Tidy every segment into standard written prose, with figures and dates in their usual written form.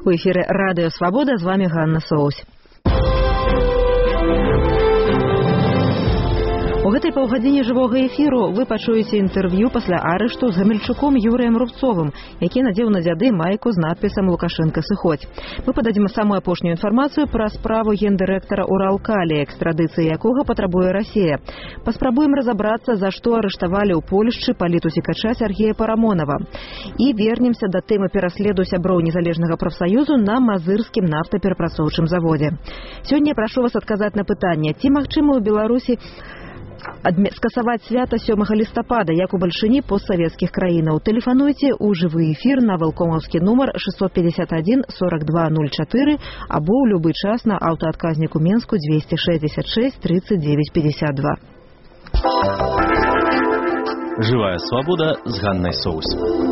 У эфіры Радыё Свабода, з вами Ганна Соусь. У гэтай паўгадзіне жывога эфіру вы пачуеце інтэрв'ю пасля арышту з Гамельчуком Юрыем Рубцовым, які надзеў на дзяды майку з надпісам «Лукашенко сыходзь». Мы пададзім самую апошнюю інфармацыю пра справу гендырэктара Уралкалі, экстрадыцыі якога патрабуе Расія. Паспрабуем разабрацца, за што арыштавалі ў Польшчы палітусікача Сергея Парамонава. І вернемся да тэмы пераследу сяброў незалежнага прафсаюзу на Мазырскім нафтаперапрацоўчым заводзе. Сёння я прашу вас адказаць на пытанне, ці магчыма ў Беларусі скасаваць свята 7 лістапада, як у бальшыні постсавецкіх краінаў. Тэлефануйце ў жывы эфір на валкомаўскі нумар 651 42 04 або ў любы час на аўтаадказніку Менску 266 39 52. Живая свобода з Ганнай Соусь.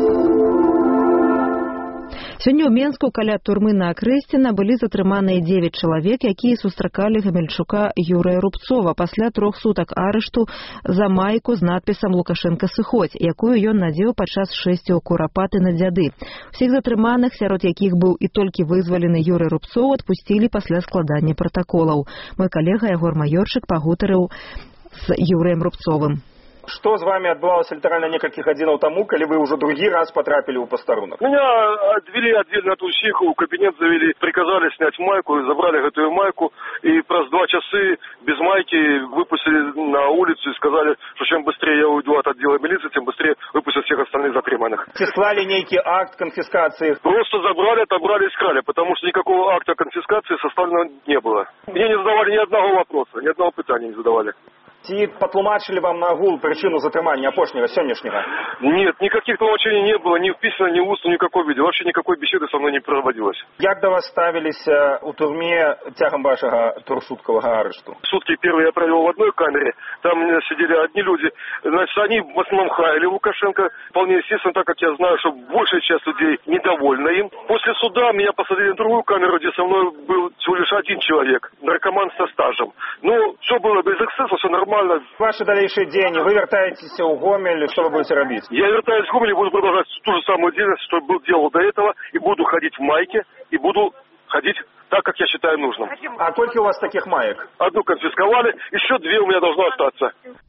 Сёння ў Менску каля турмы на Акрэсціна былі затрыманыя 9 чалавек, якія сустракалі Гамельчука Юрыя Рубцова пасля 3 сутак арышту за майку з надпісам «Лукашенко сыходзь», якую ён надзеў падчас шэсці ў курапаты на дзяды. Усіх затрыманых, сярод якіх быў і толькі вызвалены Юрый Рубцоў, адпусцілі пасля складання пратаколаў. Мой калега Ягор Майорчык пагутарыў з Юрыем Рубцовым. Что с вами отбывалось литерально некальких годинов тому, коли вы уже другий раз потрапили у постарунок? Меня отвели отдельно от усих, в кабинет завели, приказали снять майку, забрали эту майку, и праз 2 часа без майки выпустили на улицу и сказали, что чем быстрее я уйду от отдела милиции, тем быстрее выпустят всех остальных затриманных. Склали некий акт конфискации? Просто забрали, отобрали и скрали, потому что никакого акта конфискации составлено не было. Мне не задавали ни одного вопроса, ни одного питания не задавали. Ці патлумачили вам на гул причину затримания опошнего, сегодняшнего? Нет, никаких толмачений не было, ни в письменном, ни в устном, ни в какой виде. Вообще никакой беседы со мной не проводилось. Як до вас ставились у турме тягом вашего трехсуткового арешту? Сутки первые я провел в одной камере, там сидели одни люди. Значит, они в основном хаяли Лукашенко. Вполне естественно, так как я знаю, что большая часть людей недовольна им. После суда меня посадили в другую камеру, где со мной был всего лишь один человек, наркоман со стажем. Ну, все было без эксцесса, все нормально. Ваши дальнейшие деньги, вы вертаетесь в Гомель, что вы будете робить? Я вертаюсь в Гомель и буду продолжать ту же самую деятельность, что делал до этого, и буду ходить в майке, и буду ходить так, как я считаю нужным. А сколько у вас таких маек? Одну конфисковали, еще 2 у меня должно остаться.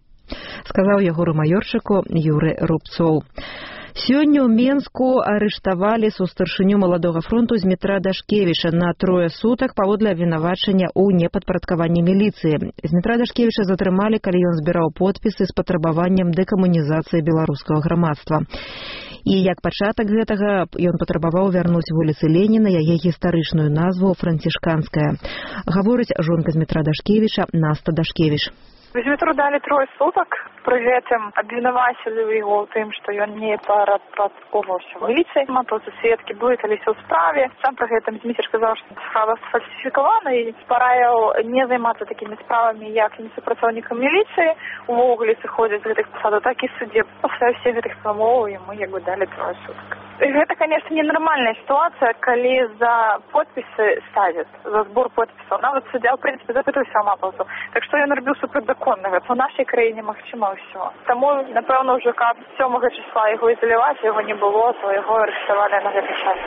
Сказал Ягору Майорчыку Юры Рубцоў. Сёння ў Менску арыштавалі сустаршыню маладога фронту Змітра Дашкевіча на 3 сутак паводле абвінавачання ў непадпарадкаванні міліцыі. Змітра Дашкевіча затрымалі, калі ён збіраў подпісы з патрабаваннем дэкамунізацыі беларускага грамадства. І як пачатак гэтага ён патрабаваў вярнуць вуліцы Леніна яе гістарычную назву Францішканская. Гаворыць жонка Змітра Дашкевіча Наста Дашкевіч. Змітру далі 3 сутак, пры гэтым абвінавацілі яго ў тым, што ён не падпарадкоўваўся міліцыі. Тут сведкі блыталіся ў справе. Сам пры гэтым Зміцер сказаў, што справа сфальсіфікавана і параіў не займацца такімі справамі, як і супрацоўнікам міліцыі. Увогуле сыходзяць з гэтых пасадаў, так і суддзе. Пасля ўсіх гэтых прамоваў яму далі 3 сутак. Гэта, конечно, ненармальная ситуация, калі за подписы ставят, за сбор подписов. Нават суддя, в принципе, запытаўся ў Мапалцу. Так што ён рабіў супрацьзаконнага. У нашай краіне магчыма ўсё. Таму, напэўна, ўжо каб 7 числа яго ізаляваць, яго не было, то яго арыштавалі на гэты час.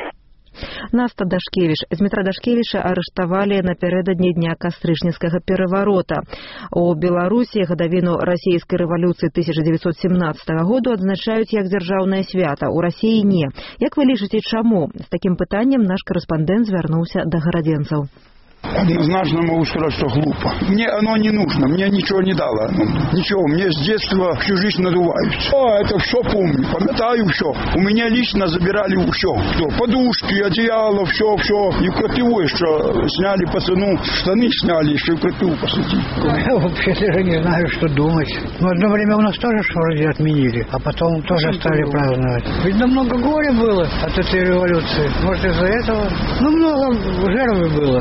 Наста Дашкевіч. Змітра Дашкевіча арыштавалі напярэдадні дня кастрычніцкага пераварота. У Беларусі гадавіну расійскай рэвалюцыі 1917 году адзначаюць як дзяржаўнае свята. У Расіі не. Як вы лічыце, чаму? З такім пытаннем наш корэспандэнт звярнуўся да гарадзенцаў. Однозначно могу сказать, что глупо. Мне оно не нужно, мне ничего не дало. Ничего, мне с детства всю жизнь надуваюсь. Это все помню, памятаю все. У меня лично забирали все. Подушки, одеяло, все. И в КТУ еще сняли пацану, штаны сняли, еще в КТУ посадили. Я вообще даже не знаю, что думать. Но одно время у нас тоже вроде отменили, а потом тоже стали праздновать. Видно, много горя было от этой революции. Может, из-за этого? Много жертв было, много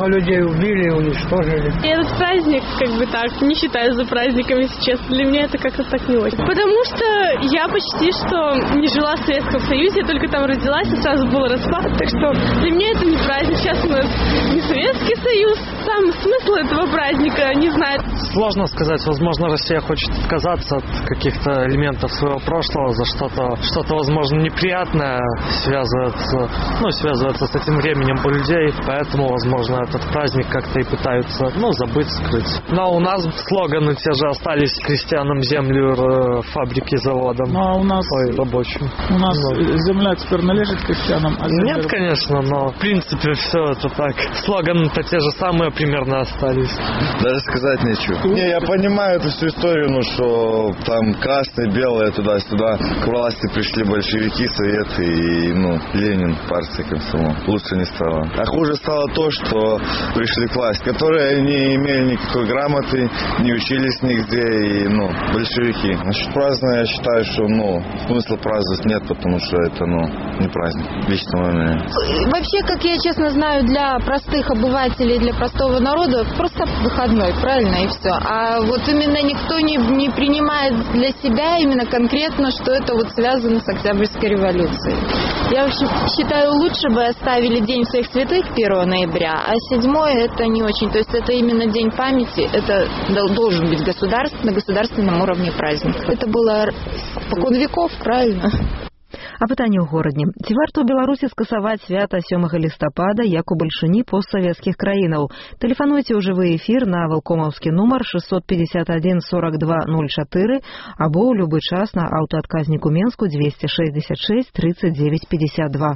много людей убили, уничтожили. И этот праздник, как бы так, не считаю за праздником, если честно. Для меня это как-то так не очень. Потому что я почти что не жила в Советском Союзе, я только там родилась, и сразу был распад. Так что для меня это не праздник. Сейчас у нас не Советский Союз. Сам смысл этого праздника не знаю. Сложно сказать. Возможно, Россия хочет отказаться от каких-то элементов своего прошлого за что-то, возможно, неприятное связывается с этим временем у людей. Поэтому, возможно, этот праздник как-то и пытаются, забыть, скрыть. Но у нас слоганы те же остались: крестьянам землю, фабрики, заводам. Ну, а у нас рабочим. У нас земля теперь належит крестьянам, а земля... Нет, конечно, но в принципе все это так. Слоганы-то те же самые примерно остались. Даже сказать нечего. Не, я понимаю эту всю историю, что там красные, белые, туда-сюда. К власти пришли большевики, советы и, Ленин, партия комсомол. Лучше не стало. А хуже стало то, что пришли к власти, которые не имели никакой грамоты, не учились нигде, и, большевики. Значит, празднование, я считаю, что, смысла праздновать нет, потому что это, не праздник. Лично мое мнение. Вообще, как я честно знаю, для простых обывателей, для простого народа, просто выходной, правильно, и все. А вот именно никто не принимает для себя именно конкретно, что это связано с Октябрьской революцией. Я вообще считаю, лучше бы оставили День всех святых 1 ноября, а 7-й это не очень. То есть это именно День памяти, это должен быть на государственном уровне праздник. Это было спокон веков, правильно? А пытанне ў горадні. Ці варта ў Беларусі скасаваць свята 7 лістапада, як у бальшыні постсавецкіх краінаў? Тэлефануйце ў жывы эфір на валкомаўскі нумар 651 42 04 або ў любы час на аўтаадказніку Менску 266 39 52.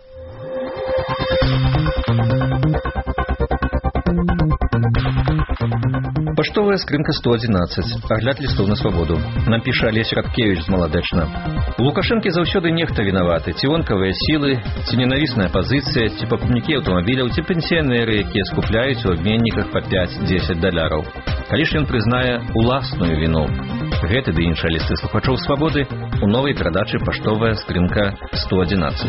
Паштовая скрынка 111. Агляд лістоў на свабоду. Нам піша Алесь Радкевіч з Маладэчна. У Лукашэнкі заўсёды нехта вінаваты. Ці вонкавыя сілы, ці ненавісная пазіцыя, ці пакупнікі аўтамабіляў, ці пенсіянеры, якія скупляюць у абменніках па 5-10 даляраў. Калі ж ён прызнае уласную віну. Гэты ды іншыя лісты слухачоў свабоды у новай перадачы «Паштовая скрынка 111».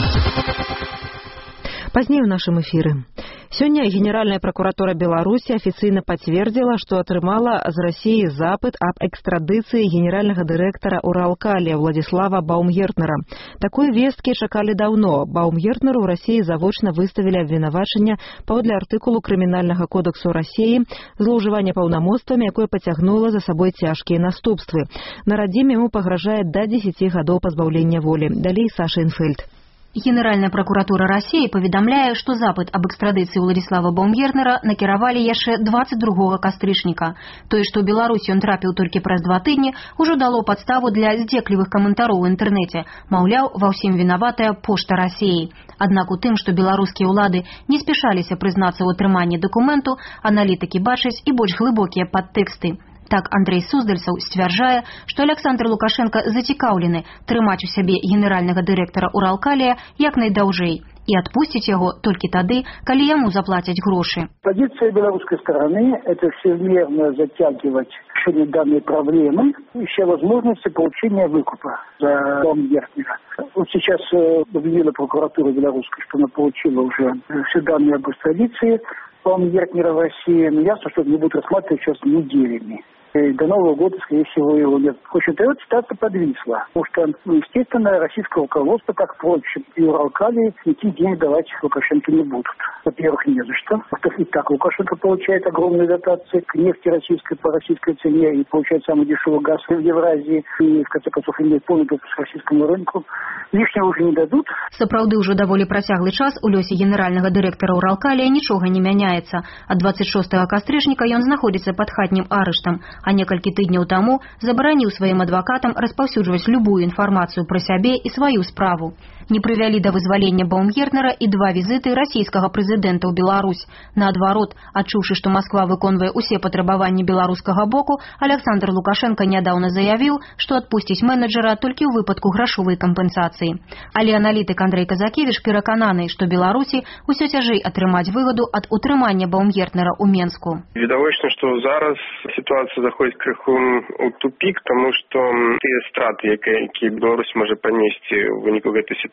Пазней у нашым эфіры. Сёння Генеральная прокуратура Беларуси официально подтвердила, что отрымала з России запыт об экстрадиции генерального директора Уралкалия Владислава Баумгертнера. Такой вестки чакали давно. Баумгертнеру в России завочно выставили обвинувачення паводле артыкулу Крымінальнага кодексу России злоўжывання паўнамоцтвамі, якое пацягнула за собой цяжкія наступствы. На радзіме ему пагражает до 10 гадоў пазбаўлення волі. Далей Саша Инфельд. Генеральная прокуратура России поведомляет, что запыт об экстрадиции Владислава Баумгертнера накіравалі яшчэ 22 кастрычніка. Тое, што ў Беларусі ён трапіў толькі праз 2 тыдні, ужо дало падставу для здзеклівых каментароў у інтэрнэце. Маўляў, ва ўсім вінаватая пошта России. Аднак у тым, што беларускія ўлады не спяшаліся прызнацца ў атрыманні дакументу, аналітыкі бачаць і больш глыбокія падтэксты. Так Андрей Суздальцаў сцвярджае, што Александр Лукашенко зацікаўлены трымаць у сябе генеральнага дырэктара Уралкалия як найдаўжэй и отпустить его только тады, коли ему заплатят гроши. Позиция белорусской стороны – это всемерно затягивать решение данной проблемы, ища возможности получения выкупа за Баумгертнера. Вот сейчас объявила прокуратура белорусская, что она получила уже все данные об экстрадиции Баумгертнера в России. Но ясно, что не будут рассматривать сейчас неделями. И до Нового года, скорее всего, его нет. В общем, эта ситуация подвисла. Потому что, естественно, российское руководство, как впрочем, и Уралкалии, никаких денег давать Лукашенко не будут. Во-первых, не за что. Во-вторых, и так Лукашенко получает огромные дотации к нефти российской по российской цене и получает самый дешевый газ в Евразии. И, в конце концов, имеет полный доступ к российскому рынку. Лишнего уже не дадут. Сапраўды, ўжо даволі працяглы час у лёсе генеральнага дырэктара Уралкалия нічога не мяняецца. Ад 26 кастрычніка ён знаходзіцца пад хатнім арыштам, а некалькі тыдняў таму забараніў сваім адвакатам распаўсюджваць любую інфармацыю пра сябе і сваю справу. Не прывялі да вызвалення Баумгертнера і 2 візіты расійскага прэзідэнта ў Беларусь. Наадварот, адчуўшы, што Масква выконвае ўсе патрабаванні беларускага боку, Александр Лукашенко нядаўна заявіў, што адпусціць менеджера толькі ў выпадку грашовай кампенсацыі. Але аналітык Андрей Казакевіч перакананы, што Беларусі ўсё цяжэй атрымаць выгаду ад утрымання Баумгертнера ў Менску. Відавочна, што зараз сітуацыя заходзіць крыху ў тупік, таму што тыя страты, якія Беларусь можа панесці ў выніку гэтай сітуацыі,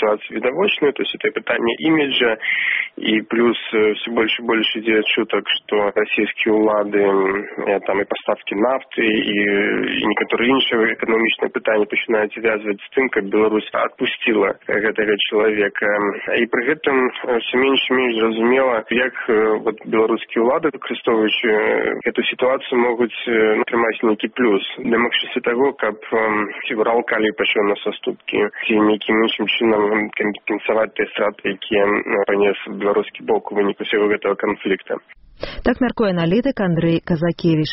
ситуация видовочная, то есть это питание имиджа, и плюс все больше и больше идет чуток, что российские улады, там и поставки нафты, и некоторые іншие экономичные питания начинают связывать с тем, как Беларусь отпустила этого человека. И при этом все меньше и меньше зразумела, как вот белорусские улады, використовуючи эту ситуацию, могут тримать некий плюс. Домогшися того, как Уралкалий пошел на соступки, неким іншим чином компенсовать те страты, які понес белорусский бок у вынику всего этого конфликта. Так мяркуе аналітик Андрей Казакевич.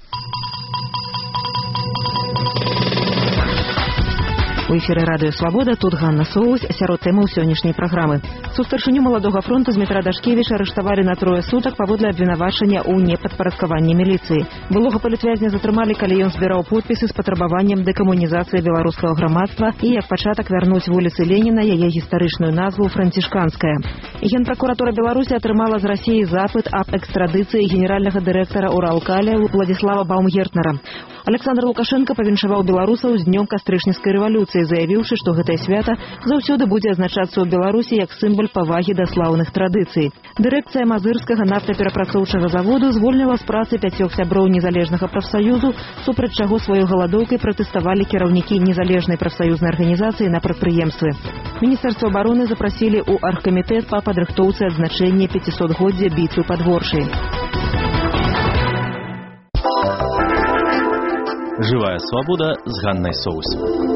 У эфіры радыё «Свабода», тут Ганна Соус, сярод тэмаў сённяшняй праграмы. Сустарчыню маладога фронту Змітра Дашкевіча арыштавалі на 3 сутак паводле абвінавачання ў непадпарадкаванні міліцыі. Былога палітвязня затрымалі, калі ён збіраў подпісы з патрабаваннем дэкамунізацыі беларускага грамадства і як пачатак вярнуць вуліцы Леніна яе гістарычную назву Францішканская. Генпракуратура Беларусі атрымала з Расіі запыт аб экстрадыцыі генеральнага дырэктара Уралкаля Владислава Баумгертнера. Александр Лукашенко павіншаваў беларусаў з днём кастрычніцкай рэвалюцыі, заявіўшы, што гэтае свята заўсёды будзе азначацца ў Беларусі як сімвал павагі да слаўных традыцый. Дырэкцыя Мазырскага нафтаперапрацоўчага заводу звольніла з працы 5 сяброў незалежнага прафсаюзу, супраць чаго сваёй галадоўкай пратэставалі кіраўнікі незалежнай прафсаюзнай арганізацыі на прадпрыемстве. Міністэрства абароны запрасілі ў аргкамітэт па падрыхтоўцы адзначэння 500-годдзя бітвы пад Горшай. Живая свобода з Ганнай Соус.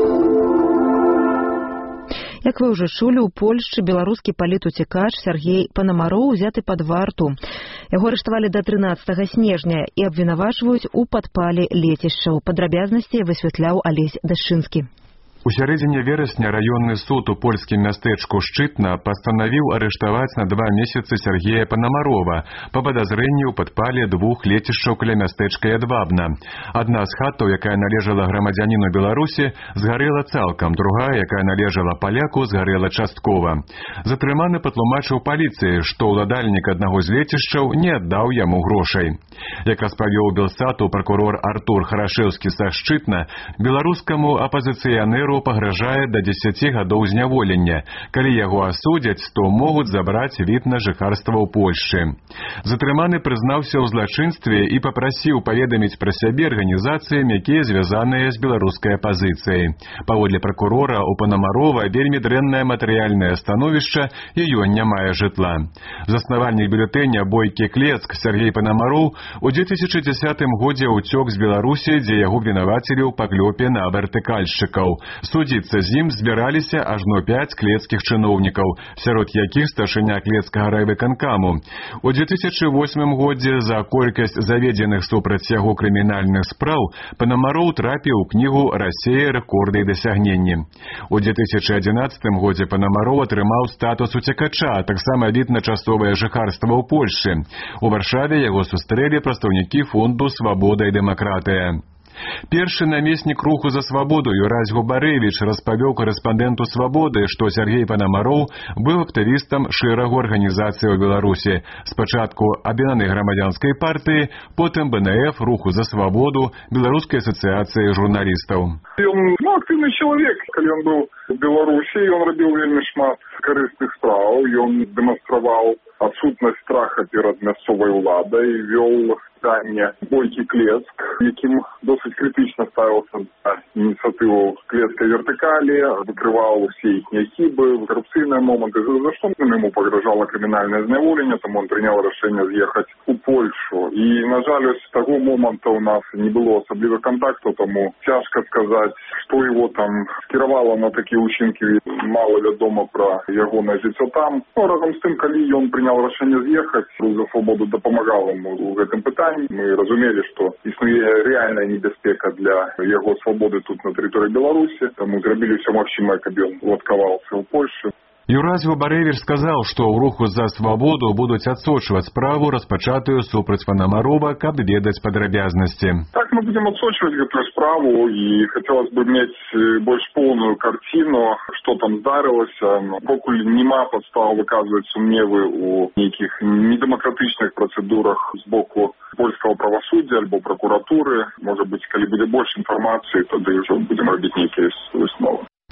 Як вы ўжо чулі, у Польшчы беларускі палітуцікач Сергей Панамароў узяты пад варту. Яго арыштавалі да 13 снежня і абвінавачваюць у падпале лецішчаў. Падрабязнасці высвятляў Алесь Дашчынскі. У сярэдзіне верасня раённы суд у польскім мястэчку Шчытна пастанавіў арыштаваць на 2 месяцы Сергея Панамарова па падазрэнні ў падпале 2 лецішчаў каля мястэчка Ядвабна. Адна з хатаў, якая належала грамадзяніну Беларусі, згарэла цалкам, другая, якая належала паляку, згарэла часткова. Затрыманы патлумачыў паліцыі, што ўладальнік аднаго з лецішчаў не аддаў яму грошай. Як распавёў Белсату пракурор Артур Харашэўскі са Шчытна, беларускаму апазіцыянеру пагражае да 10 гадоў зняволення. Калі яго асудзяць, то могуць забраць від на жыхарства ў Польшчы. Затрыманы прызнаўся ў злачынстве і папрасіў паведаміць пра сябе арганізацыям, якія звязаныя з беларускай апазіцыяй. Паводле пракурора, у Панамарова вельмі дрэннае матэрыяльнае становішча і ён не мае жытла. Заснавальнік бюлетэня Бойкі Клецк Сергей Панамароў у 2010 годзе ўцёк з Беларусі, дзе яго абвінавацілі ў паклёпе на вертыкальшчыкаў. Судзіцца з ім збіраліся ажно 5 клецкіх чыноўнікаў, сярод якіх старшыня клецкага райвыканкаму. У 2008 годзе за колькасць заведзеных супраць яго крымінальных спраў Панамароў трапіў у кнігу «Расія. Рэкорды і дасягненні». У 2011 годзе Панамароў атрымаў статус уцекача, а таксама від на часовае жыхарства ў Польшчы. У Варшаве яго сустрэлі прадстаўнікі фонду «Свабода і дэмакратыя». Першы намеснік руху за свабоду Юрась Губарэвіч распавёў корэспандэнту «Свабоды», што Сергей Панамароў быў актывістам шэрагу арганізацый у Беларусі. Спачатку аб'яднанай грамадзянскай партыі, потым БНФ, руху за свабоду, Беларускай асацыяцыі журналістаў. Ён актыўны чалавек, калі ён быў у Беларусі, ён рабіў вельмі шмат карысных справаў, ён дэманстраваў адсутнасць страха перад мясцовай уладай, вёл здання Бойкі Клецк, якім досыць крытычна ставіўся на ініцыятыву клецкай вертыкалі, выкрываў усе іхнія хібы, карупцыйныя моманты, за што ему пагражала крымінальнае зняволенне, таму он прыняў рашэнне з'ехаць у Польшу. І, на жаль, з таго моманта у нас не было асаблівых кантактаў, таму цяжка сказаць, што его там скіравала на такія ўчынкі, мала вядома пра ягонае жыццё там. Разам з тым, калі ён прыняў рашэнне з'ехаць, рух за свабоду дапамагаў ему ў гэтым пытанні. Мы разумелі, што існуе рэальная небяспека для яго свабоды тут на тэрыторыі Беларусі, таму зрабілі ўсё магчымае, каб ён уладкаваўся ў Польшчы. Юрась Губарэвіч сказаў, што ў руху за свабоду будуць адсочваць справу, распачатую супраць Панамарова, каб ведаць падрабязнасці. Так, мы будем отсочивать гэтую справу, и хотелось бы иметь больш полную картину, что там здарылася. Покуль нема падстав выказваць сумневы у нейкіх недемократычных процедурах з боку польского правосуддзя альбо прокуратуры. Может быть, калі будзе больш інфармацыі, тады ўжо будем рабіць нейкія высновы.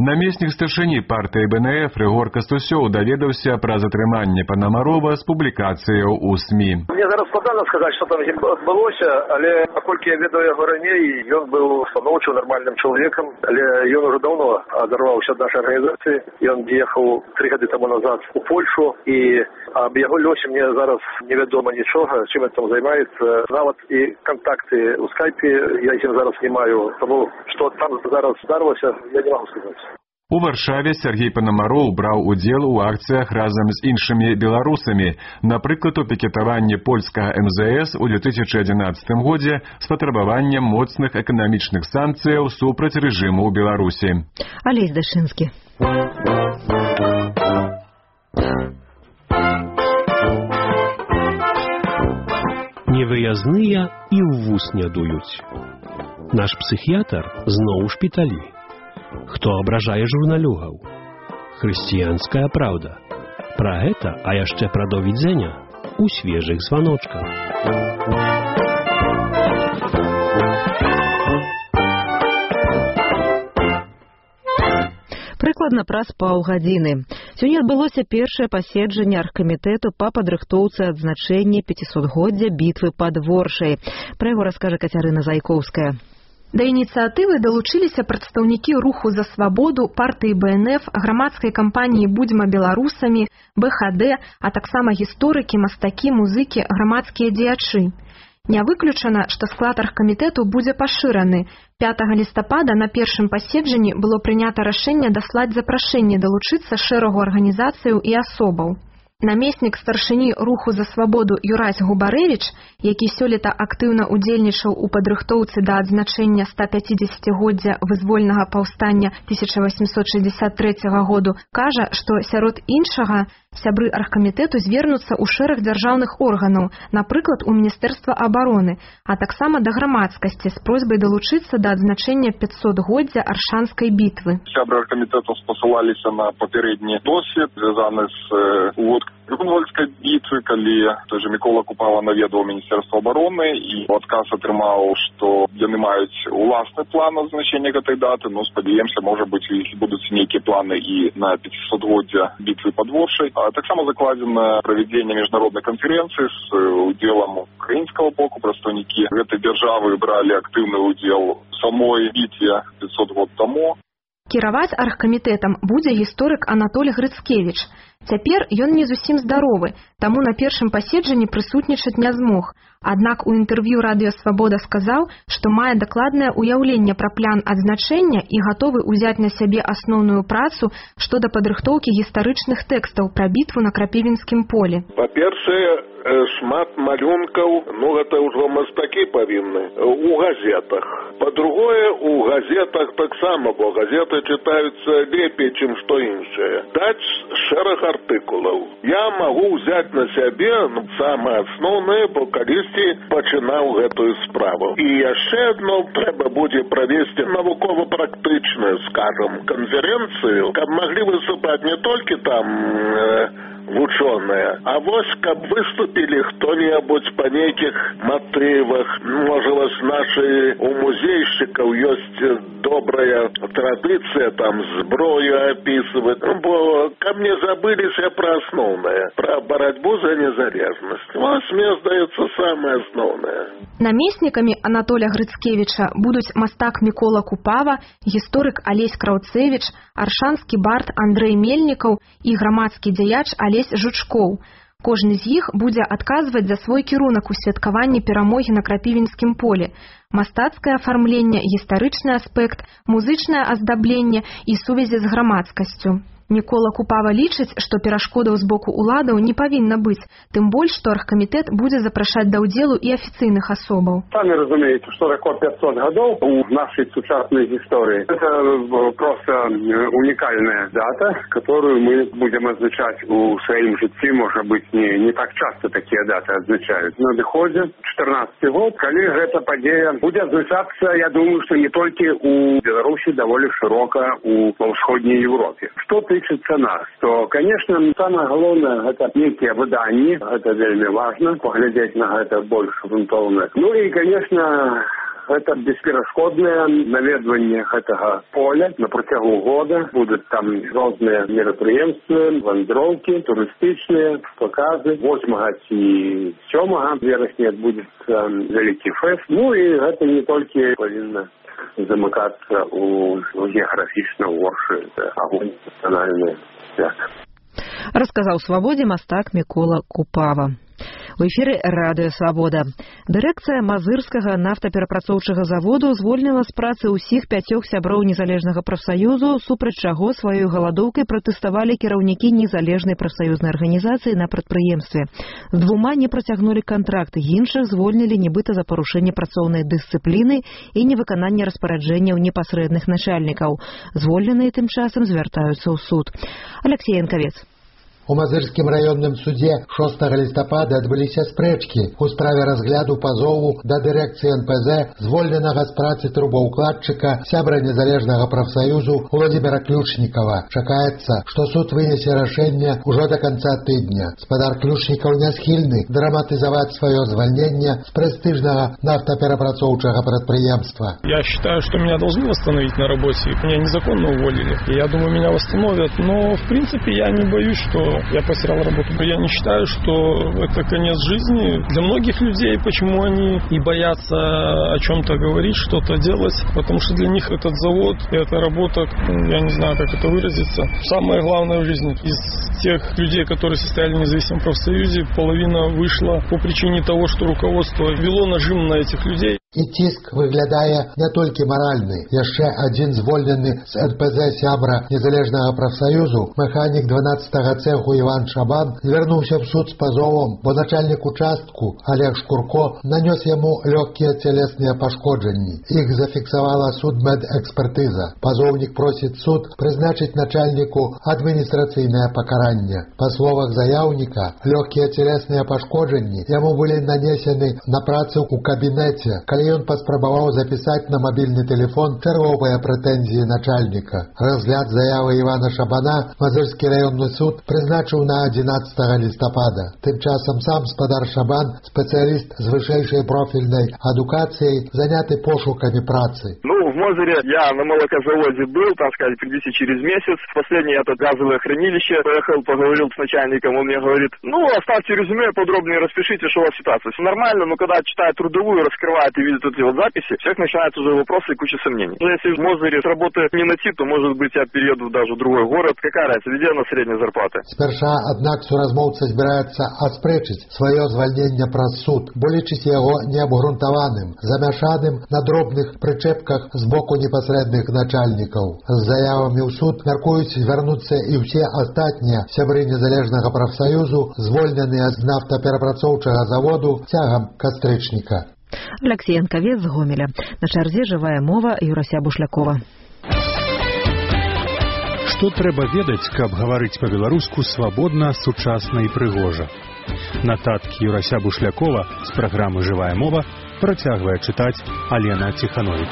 Намеснік старшыні партыі БНФ Рыгор Кастусёў даведаўся пра затрыманне Панамарова з публікацыяў у СМІ. Мне зараз складана сказаць, што там адбылося, але паколькі я ведаю яго раней, ён быў станоўчым нармальным чалавекам, але ён ужо даўно адарваўся ад нашай арганізацыі. Ён ехаў 3 гады таму назад у Польшу, і аб яго лёсе мне зараз невядома нічога, чым ён там займаецца. Нават і кантакты ў скайпе я іх зараз не маю, таму што там зараз здарылася, я не магу сказаць. У Варшаве Сергей Панамароў браў удзел у акцыях разам з іншымі беларусамі, напрыклад, у пікетаванні польскага МЗС у 2011 годзе з патрабаваннем моцных эканамічных санкцыяў супраць рэжыму ў Беларусі. Алесь Дашынскі. Невыязныя і ў вус не дуюць. Наш псіхіятр зноў у шпіталі. Хто абражае журналюгаў? Хрысціянская праўда. Пра гэта, а яшчэ пра довідзення у свежых званочках. Прыкладна праз паўгадзіны. Сёння адбылося першае паседжанне аргкамітэту па падрыхтоўцы адзначэння 500-годдзя бітвы пад Воршай. Пра яго раскажа Кацярына Зайкоўская. Да ініцыятывы далучыліся прадстаўнікі руху за свабоду, партыі БНФ, грамадскай кампаніі «Будзьма беларусамі», БХД, а таксама гісторыкі, мастакі, музыкі, грамадскія дзеячы. Не выключана, што склад аргкамітэту будзе пашыраны. 5 лістапада на першым паседжанні было прынята рашэнне даслаць запрашэнне далучыцца шэрагу арганізацыяў і асобаў. Намеснік старшыні руху за свабоду Юрась Губарэвіч, які сёлета актыўна ўдзельнічаў у падрыхтоўцы да адзначэння 150-годдзя вызвольнага паўстання 1863 году, кажа, што сярод іншага сябры аргкамітэту звернуцца ў шэраг дзяржаўных органаў, напрыклад, у Міністэрства абароны, а таксама да грамадскасці з просьбай далучыцца да адзначэння 500-годдзя Аршанскай бітвы. Сябры аргкамітэту спасылаліся на папярэдні досвед, звязаны з уводкай Грюнвальдскай бітвы, калі той же Мікола Купава наведаў Міністэрства абароны і адказ атрымаў, што яны маюць уласны план адзначэння гэтай даты, но спадзяемся, можа быць, будуць нейкія планы і на 500-годдзя бітвы пад Воршай. Таксама закладзена правядзенне міжнароднай канферэнцыі з удзелам украінскага боку. Прадстаўнікі гэтай дзяржавы бралі актыўны удзел у самой бітве 500 год таму. Кіраваць аргкамітэтам будзе гісторык Анатоль Грыцкевіч. Цяпер ён не зусім здаровы, таму на першым паседжанні прысутнічаць не змог. Аднак у інтэрв'ю Радыё Свабода сказаў, што мае дакладнае ўяўленне пра план адзначэння і гатовы ўзяць на сябе асноўную працу што да падрыхтоўкі гістарычных тэкстаў пра бітву на Крапівінскім полі. Па-першае, шмат малюнкаў, гэта ўжо мастакі павінны, у газетах. Па-другое, у газетах таксама, бо газеты чытаюцца лепей, чым што іншае. Даць шэраг артыкулаў. Я магу ўзяць на сябе самае асноўнае, бо калісьці пачынаў гэтую справу. І яшчэ адно трэба будзе правесці навукова-практычную, скажам, канферэнцыю, каб маглі выступаць не толькі там вучоныя, а вось каб выступілі хто-небудзь па нейкіх матывах. Можа, вось нашы у музейшчыкаў ёсць добрая традыцыя там зброю апісваць, бо каб не забыліся пра асноўнае, пра барацьбу за незалежнасць. Вось, мне здаецца, самае асноўнае. Намеснікамі Анатоля Грыцкевіча будуць мастак Мікола Купава, гісторык Алесь Краўцевіч, аршанскі бард Андрэй Мельнікаў і грамадскі дзеяч Алесь Жучкоў. Кожны з іх будзе адказваць за свой кірунак у святкаванні перамогі на Крапівінскім полі. Мастацкае афармленне, гістарычны аспект, музычнае аздабленне і сувязі з грамадскасцю. Мікола Купава лічыць, што перашкодаў з боку ўладаў не павінна быць, тым больш, што аргкамітэт будзе запрашаць да ўдзелу і афіцыйных асобаў. Самі разумееце, што такое 500 гадоў у нашай сучаснай гісторыі. Это просто уникальная дата, которую мы будем отмечать у своим житті. Может быть, не так часто такие даты отмечают. На надыходзе 14 год, калі гэта падзея будзе адзначацца, я думаю, что не толькі у Беларусі, даволі шырока у ўсходняй Европе. Што тычыцца нас, то, конечно, самое главное, это некие выданні, это вельмі важно, поглядеть на это больше грунтовно. Ну и, конечно, Это бесперашкодное наведывание этого поля на протягу года. Будут там разные мероприятия, вандровки, туристичные показы. 8 и 7 вересня будет великий фест. Ну и это не только повинно замыкаться у географічна горшы агонь нацыянальны свят. Расказаў «Свабодзе» мастак Мікола Купава. У эфіры радыё «Свабода». Дырэкцыя Мазырскага нафтаперапрацоўчага заводу звольніла з працы ўсіх 5 сяброў незалежнага прафсаюзу, супраць чаго сваёй галадоўкай пратэставалі кіраўнікі незалежнай прафсаюзнай арганізацыі на прадпрыемстве. З 2 не працягнулі кантракты, іншых звольнілі нібыта за парушэнне працоўнай дысцыпліны і невыкананне распараджэнняў непасрэдных начальнікаў. Звольненыя тым часам звяртаюцца ў суд. Алексей Янковец. У Мазырскім раённым суде 6 лістапада адбыліся спрэчкі у справе разгляду пазову да дырэкцыі НПЗ звольненага з працы трубаўкладчыка сябра незалежнага прафсаюзу Владимира Ключнікава. Чакаецца, што суд вынесе рашэнне ўжо да канца тыдня. Спадар Ключнікаў не схільны драматызаваць сваё звальненне з прэстыжнага нафтаперапрацоўчага прадпрыемства. Я считаю, что меня должны восстановить на работе. Меня незаконно уволили. Я думаю, меня восстановят. Но, в принципе, я не боюсь, что я потерял работу. Я не считаю, что это конец жизни. Для многих людей, почему они и боятся о чем-то говорить, что-то делать, потому что для них этот завод, эта работа, я не знаю, как это выразиться, самое главное в жизни. Из тех людей, которые состояли в независимом профсоюзе, половина вышла по причине того, что руководство вело нажим на этих людей. І ціск выглядае не толькі маральны. Яшчэ адзін звольнены з НПЗ сябра незалежнага прафсаюзу, механік 12-го цеху Іван Шабан, звярнуўся в суд з пазовам, бо начальнік участку Олег Шкурко нанёс яму лёгкія цялесныя пашкоджанні. Іх зафіксавала судмедэкспертыза. Пазоўнік просіць суд прызначыць начальніку адміністрацыйнае пакаранне. Па словах заяўніка, лёгкія цялесныя пашкоджанні яму былі нанесены на працы ў кабінеце, калі ён паспрабаваў запісаць на мабільны тэлефон чарговыя прэтэнзіі начальніка. Разгляд заявы Івана Шабана Мазырскі раённы суд прызначыў на 11 лістапада. Тым часам сам спадар Шабан, спецыяліст з вышэйшай профільнай адукацыяй, заняты пошукамі працы. В Мозыре я на молокозаводе был, там сказали, придите через месяц. Последнее это газовое хранилище. Поехал, поговорил с начальником, он мне говорит, оставьте резюме, подробнее распишите, что у вас ситуация. Все нормально, но когда читает трудовую, раскрывает и видит эти записи, человек начинает уже вопросы и куча сомнений. Если в Мозыре работает не на ТИП, то, может быть, я перееду даже в другой город. Какая разница, где она средняя зарплата? Сперша, аднак, суразмоўца збіраецца аспрэчыць сваё звальненне праз суд, бо лічыць яго неабгрунтаваным, замяшаным на дробных прычэпках з боку непасрэдных начальнікаў. З заявамі ў суд мяркуюць звярнуцца і ўсе астатнія сябры незалежнага прафсаюзу, звольненыя з нафтаперапрацоўчага заводу цягам кастрычніка. Алексей Янковец з Гомеля. На чарзе «Жывая мова» Юрася Бушлякова. Што трэба ведаць, каб гаварыць па-беларуску свабодна, сучасна і прыгожа? Нататкі Юрася Бушлякова з праграмы «Жывая мова» працягвае чытаць Алена Ціхановіч.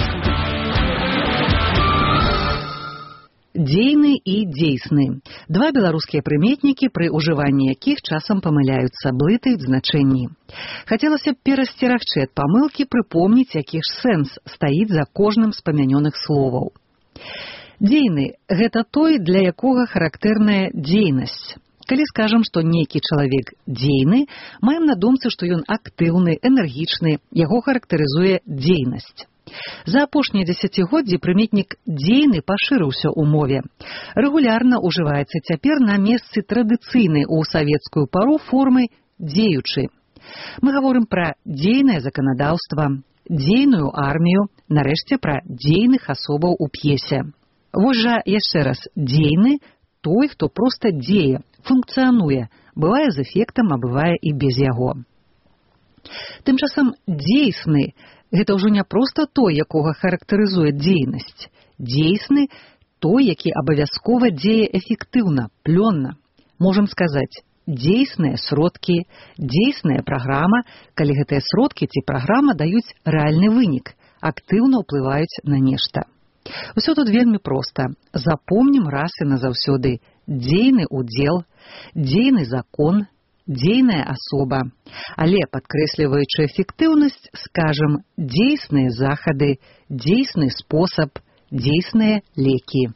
Дзейны і дзейсны. Два беларускія прыметнікі, пры ўжыванні якіх часам памыляюцца, блытаюць значэнні. Хацелася б перасцерагчы ад памылкі, прыпомніць, які ж сэнс стаіць за кожным з памянёных словаў. Дзейны – гэта той, для якога характэрная дзейнасць. Калі скажам, што нейкі чалавек дзейны, маем на думцы, што ён актыўны, энергічны, яго характарызуе дзейнасць. За апошнія дзесяцігоддзі прыметнік «дзейны» пашырыўся ў мове. Рэгулярна ўжываецца цяпер на месцы традыцыйнай у савецкую пару формы «дзеючы». Мы гаворым пра дзейнае заканадаўства, дзейную армію, нарэшце пра дзейных асобаў у п'есе. Вось жа яшчэ раз, дзейны – той, хто проста дзее, функцыянуе, бывае з эфектам, а бывае і без яго. Тым часам дзейсны – гэта ўжо не проста той, якога характарызуе дзейнасць. Дзейсны – той, які абавязкова дзее эфектыўна, плённа. Можам сказаць, дзейсныя сродкі, дзейсная праграма, калі гэтыя сродкі ці праграма даюць рэальны вынік, актыўна ўплываюць на нешта. Усё тут вельмі проста. Запомнім раз і назаўсёды. Дзейны удзел, дзейны закон, дзейная асоба. Але, падкрэсліваючы эфектыўнасць, скажам, дзейсныя захады, дзейсны спосаб, дзейсныя лекі.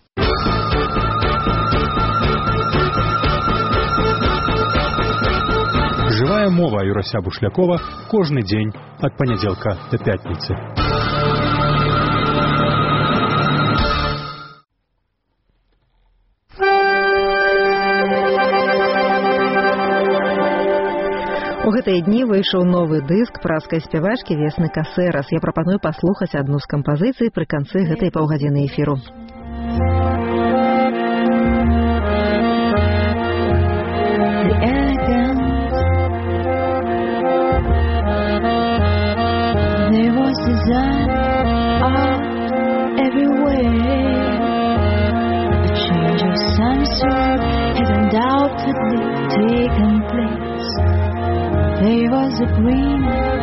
Жывая мова Юрася Бушлякова кожны дзень ад панядзелка да пятніцы. У гэтыя дні выйшаў новы дыск праскай спявачкі Весны Касэрас. Я прапаную паслухаць адну з кампазіцый пры канцы гэтай паўгадзіны эфіру. There was a green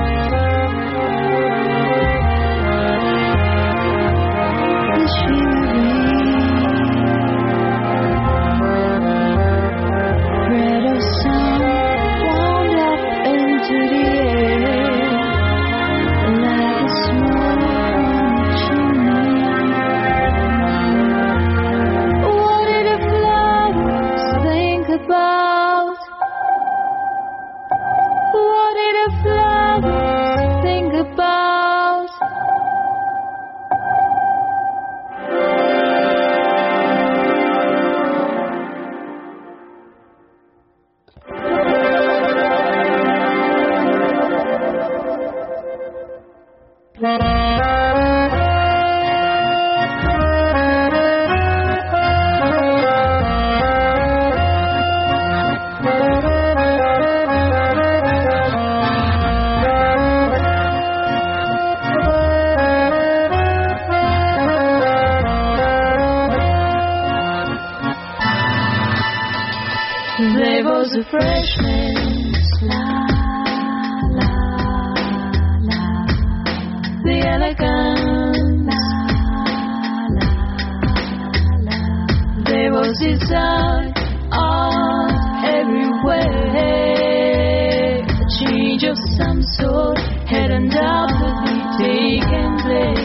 the shimmering thread of sound wound up into the air like a smoke on a chimney. What did the flowers think about? What did the flowers think about? There was a freshness, la la la, the elegance, la la la. There was desire everywhere. A change of some sort had undoubtedly taken place.